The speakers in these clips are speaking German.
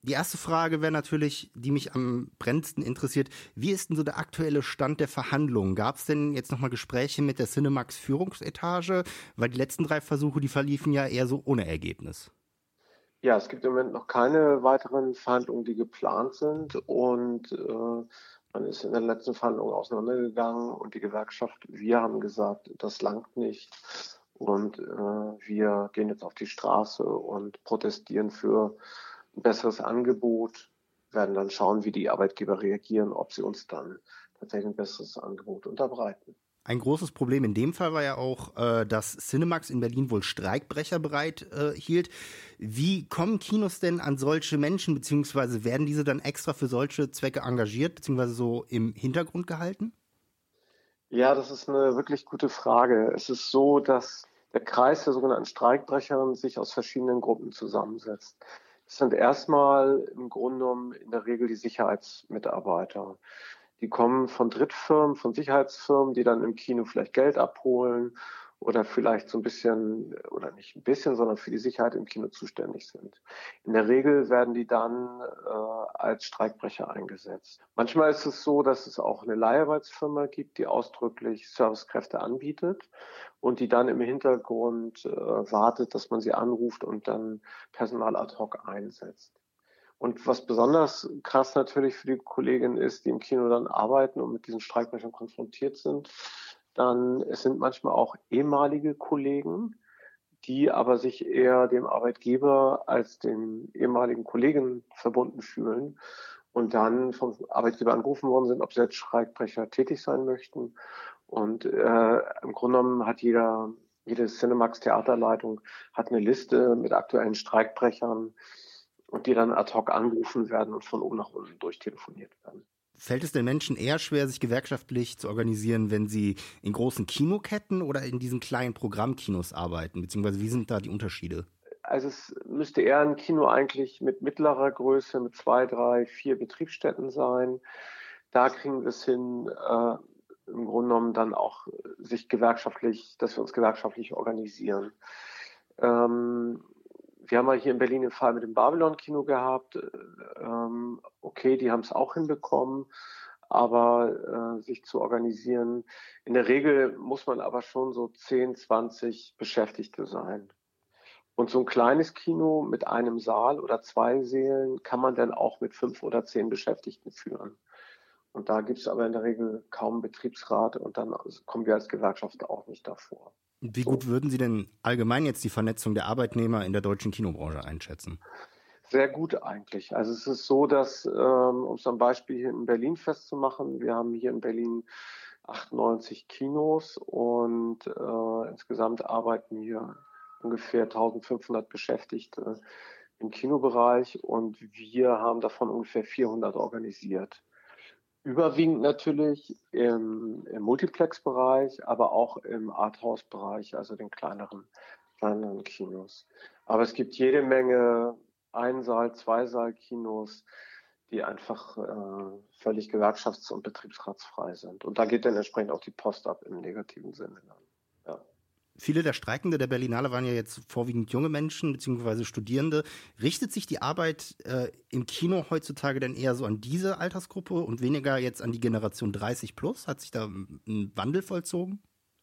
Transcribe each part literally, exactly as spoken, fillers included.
Die erste Frage wäre natürlich, die mich am brennendsten interessiert. Wie ist denn so der aktuelle Stand der Verhandlungen? Gab es denn jetzt nochmal Gespräche mit der Cinemax Führungsetage? Weil die letzten drei Versuche, die verliefen ja eher so ohne Ergebnis. Ja, es gibt im Moment noch keine weiteren Verhandlungen, die geplant sind. Und äh, man ist in den letzten Verhandlungen auseinandergegangen und die Gewerkschaft, wir haben gesagt, das langt nicht. Und äh, wir gehen jetzt auf die Straße und protestieren für ein besseres Angebot, werden dann schauen, wie die Arbeitgeber reagieren, ob sie uns dann tatsächlich ein besseres Angebot unterbreiten. Ein großes Problem in dem Fall war ja auch, äh, dass Cinemax in Berlin wohl Streikbrecher bereit äh, hielt. Wie kommen Kinos denn an solche Menschen, beziehungsweise werden diese dann extra für solche Zwecke engagiert, beziehungsweise so im Hintergrund gehalten? Ja, das ist eine wirklich gute Frage. Es ist so, dass der Kreis der sogenannten Streikbrecherinnen sich aus verschiedenen Gruppen zusammensetzt. Das sind erstmal im Grunde genommen in der Regel die Sicherheitsmitarbeiter. Die kommen von Drittfirmen, von Sicherheitsfirmen, die dann im Kino vielleicht Geld abholen oder vielleicht so ein bisschen, oder nicht ein bisschen, sondern für die Sicherheit im Kino zuständig sind. In der Regel werden die dann äh, als Streikbrecher eingesetzt. Manchmal ist es so, dass es auch eine Leiharbeitsfirma gibt, die ausdrücklich Servicekräfte anbietet und die dann im Hintergrund äh, wartet, dass man sie anruft und dann Personal ad hoc einsetzt. Und was besonders krass natürlich für die Kolleginnen ist, die im Kino dann arbeiten und mit diesen Streikbrechern konfrontiert sind, dann es sind manchmal auch ehemalige Kollegen, die aber sich eher dem Arbeitgeber als den ehemaligen Kollegen verbunden fühlen und dann vom Arbeitgeber angerufen worden sind, ob sie als Streikbrecher tätig sein möchten. Und äh, im Grunde genommen hat jeder, jede Cinemax Theaterleitung hat eine Liste mit aktuellen Streikbrechern, und die dann ad hoc angerufen werden und von oben nach unten durchtelefoniert werden. Fällt es den Menschen eher schwer, sich gewerkschaftlich zu organisieren, wenn sie in großen Kinoketten oder in diesen kleinen Programmkinos arbeiten? Beziehungsweise wie sind da die Unterschiede? Also es müsste eher ein Kino eigentlich mit mittlerer Größe, mit zwei, drei, vier Betriebsstätten sein. Da kriegen wir es hin, äh, im Grunde genommen dann auch sich gewerkschaftlich, dass wir uns gewerkschaftlich organisieren. Ähm, Wir haben ja hier in Berlin den Fall mit dem Babylon-Kino gehabt. Ähm, okay, die haben es auch hinbekommen, aber äh, sich zu organisieren. In der Regel muss man aber schon so zehn, zwanzig Beschäftigte sein. Und so ein kleines Kino mit einem Saal oder zwei Sälen kann man dann auch mit fünf oder zehn Beschäftigten führen. Und da gibt es aber in der Regel kaum Betriebsrat und dann kommen wir als Gewerkschaft auch nicht davor. Wie So. gut würden Sie denn allgemein jetzt die Vernetzung der Arbeitnehmer in der deutschen Kinobranche einschätzen? Sehr gut eigentlich. Also es ist so, dass, ähm, um es am Beispiel hier in Berlin festzumachen, wir haben hier in Berlin achtundneunzig Kinos und äh, insgesamt arbeiten hier ungefähr eintausendfünfhundert Beschäftigte im Kinobereich und wir haben davon ungefähr vierhundert organisiert. Überwiegend natürlich im, im Multiplex-Bereich, aber auch im Arthouse-Bereich, also den kleineren, kleineren Kinos. Aber es gibt jede Menge Einsaal-, Zweisaal-Kinos, die einfach äh, völlig gewerkschafts- und betriebsratsfrei sind. Und da geht dann entsprechend auch die Post ab im negativen Sinne. Ja. Viele der Streikenden der Berlinale waren ja jetzt vorwiegend junge Menschen bzw. Studierende. Richtet sich die Arbeit äh, im Kino heutzutage denn eher so an diese Altersgruppe und weniger jetzt an die Generation dreißig plus? Hat sich da ein Wandel vollzogen?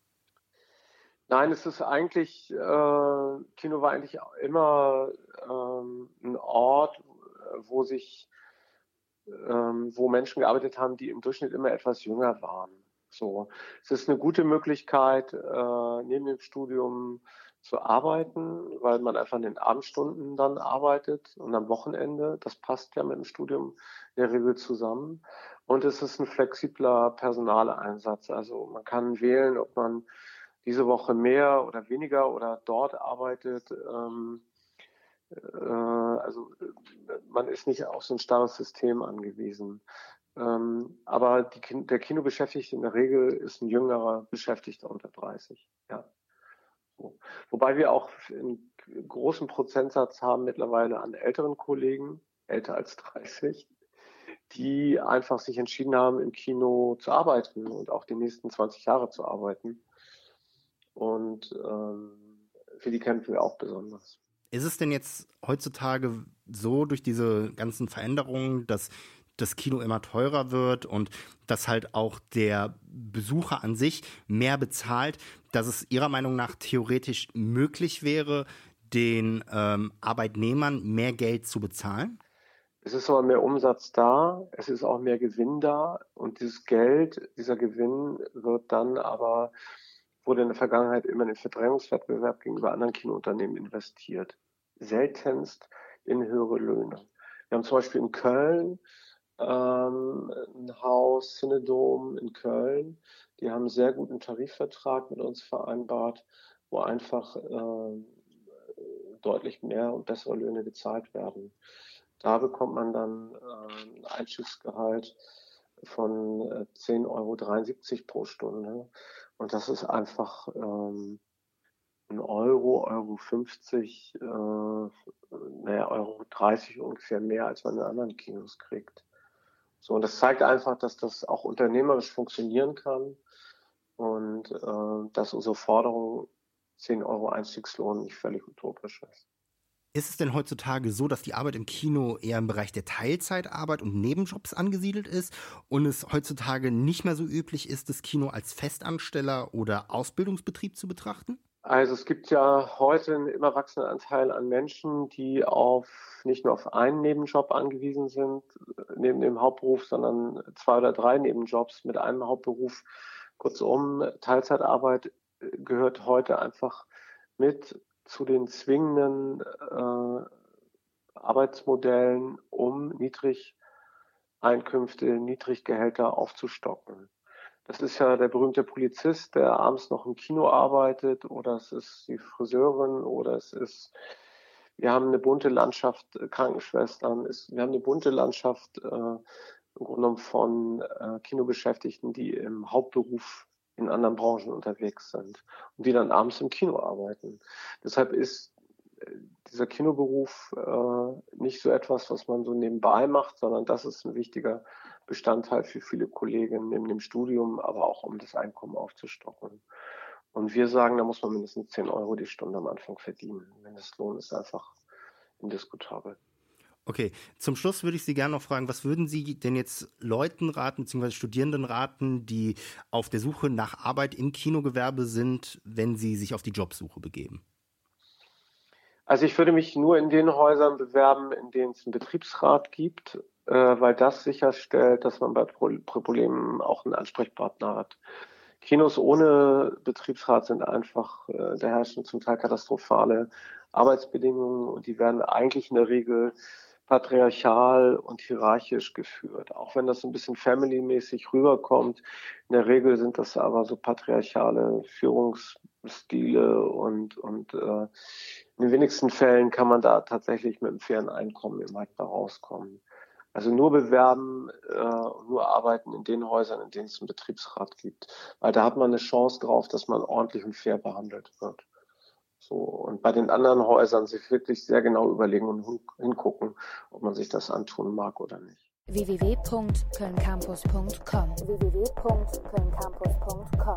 Nein, es ist eigentlich, äh, Kino war eigentlich immer ähm, ein Ort, wo sich, ähm, wo Menschen gearbeitet haben, die im Durchschnitt immer etwas jünger waren. So, es ist eine gute Möglichkeit, äh, neben dem Studium zu arbeiten, weil man einfach in den Abendstunden dann arbeitet und am Wochenende. Das passt ja mit dem Studium in der Regel zusammen. Und es ist ein flexibler Personaleinsatz. Also man kann wählen, ob man diese Woche mehr oder weniger oder dort arbeitet. Ähm, äh, also man ist nicht auf so ein starres System angewiesen. Ähm, aber die, der Kinobeschäftigte in der Regel ist ein jüngerer Beschäftigter unter dreißig. Ja. So. Wobei wir auch einen großen Prozentsatz haben mittlerweile an älteren Kollegen, älter als dreißig, die einfach sich entschieden haben, im Kino zu arbeiten und auch die nächsten zwanzig Jahre zu arbeiten. Und ähm, für die kämpfen wir auch besonders. Ist es denn jetzt heutzutage so durch diese ganzen Veränderungen, dass das Kino immer teurer wird und dass halt auch der Besucher an sich mehr bezahlt, dass es Ihrer Meinung nach theoretisch möglich wäre, den ähm, Arbeitnehmern mehr Geld zu bezahlen? Es ist aber mehr Umsatz da, es ist auch mehr Gewinn da und dieses Geld, dieser Gewinn wird dann aber, wurde in der Vergangenheit immer in den Verdrängungswettbewerb gegenüber anderen Kinounternehmen investiert. Seltenst in höhere Löhne. Wir haben zum Beispiel in Köln ähm, ein Haus, Cinedom in Köln, die haben einen sehr guten Tarifvertrag mit uns vereinbart, wo einfach äh, deutlich mehr und bessere Löhne gezahlt werden. Da bekommt man dann äh, ein Einstiegsgehalt von äh, zehn Euro dreiundsiebzig pro Stunde. Und das ist einfach ähm, ein Euro, Euro fünfzig, äh, naja, Euro dreißig ungefähr mehr, als man in anderen Kinos kriegt. So, und das zeigt einfach, dass das auch unternehmerisch funktionieren kann und äh, dass unsere Forderung zehn Euro Einstiegslohn nicht völlig utopisch ist. Ist es denn heutzutage so, dass die Arbeit im Kino eher im Bereich der Teilzeitarbeit und Nebenjobs angesiedelt ist und es heutzutage nicht mehr so üblich ist, das Kino als Festansteller oder Ausbildungsbetrieb zu betrachten? Also es gibt ja heute einen immer wachsenden Anteil an Menschen, die auf nicht nur auf einen Nebenjob angewiesen sind, neben dem Hauptberuf, sondern zwei oder drei Nebenjobs mit einem Hauptberuf. Kurzum, Teilzeitarbeit gehört heute einfach mit zu den zwingenden äh, Arbeitsmodellen, um Niedrigeinkünfte, Niedriggehälter aufzustocken. Das ist ja der berühmte Polizist, der abends noch im Kino arbeitet, oder es ist die Friseurin, oder es ist, wir haben eine bunte Landschaft, Krankenschwestern, ist, wir haben eine bunte Landschaft äh, im Grunde genommen von äh, Kinobeschäftigten, die im Hauptberuf in anderen Branchen unterwegs sind und die dann abends im Kino arbeiten. Deshalb ist dieser Kinoberuf äh, nicht so etwas, was man so nebenbei macht, sondern das ist ein wichtiger Bestandteil für viele Kollegen neben dem Studium, aber auch um das Einkommen aufzustocken. Und wir sagen, da muss man mindestens zehn Euro die Stunde am Anfang verdienen. Mindestlohn ist einfach indiskutabel. Okay, zum Schluss würde ich Sie gerne noch fragen, was würden Sie denn jetzt Leuten raten, beziehungsweise Studierenden raten, die auf der Suche nach Arbeit im Kinogewerbe sind, wenn sie sich auf die Jobsuche begeben? Also ich würde mich nur in den Häusern bewerben, in denen es einen Betriebsrat gibt, äh, weil das sicherstellt, dass man bei Pro- Problemen auch einen Ansprechpartner hat. Kinos ohne Betriebsrat sind einfach, äh, da herrschen zum Teil katastrophale Arbeitsbedingungen und die werden eigentlich in der Regel patriarchal und hierarchisch geführt. Auch wenn das ein bisschen family-mäßig rüberkommt, in der Regel sind das aber so patriarchale Führungsstile und, und äh, in den wenigsten Fällen kann man da tatsächlich mit einem fairen Einkommen im Markt da rauskommen. Also nur bewerben äh, und nur arbeiten in den Häusern, in denen es einen Betriebsrat gibt. Weil da hat man eine Chance drauf, dass man ordentlich und fair behandelt wird. So, und bei den anderen Häusern sich wirklich sehr genau überlegen und hingucken, ob man sich das antun mag oder nicht. w w w punkt köln campus punkt com w w w punkt köln campus punkt com